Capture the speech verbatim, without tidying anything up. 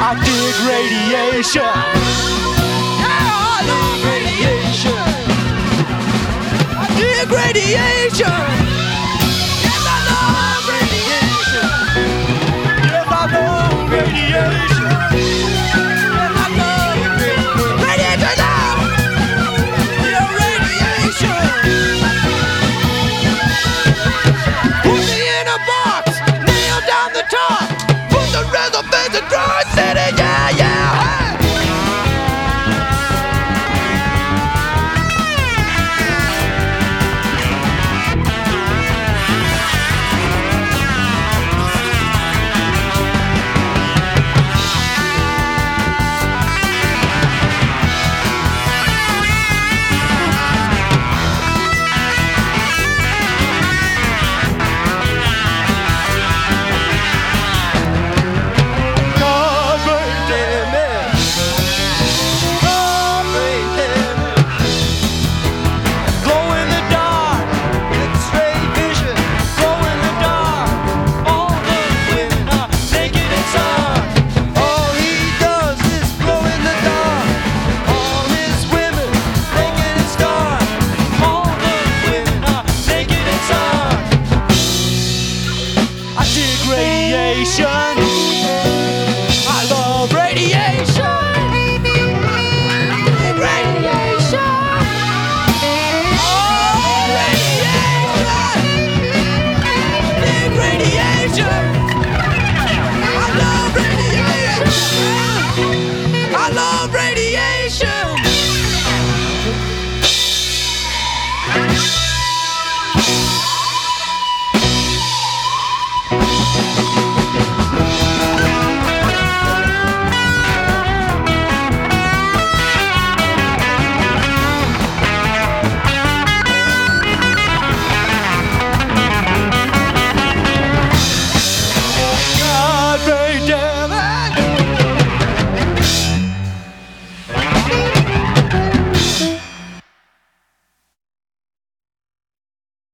I dig radiation. I dig radiation. I dig radiation. Yes, I love radiation. Yes, I love radiation. Yes, I love radiation. Radiation now. Yeah, radiation. Put me in a box, nail down the top. Put the reservation dry city, yeah, yeah. Hey. Radiation.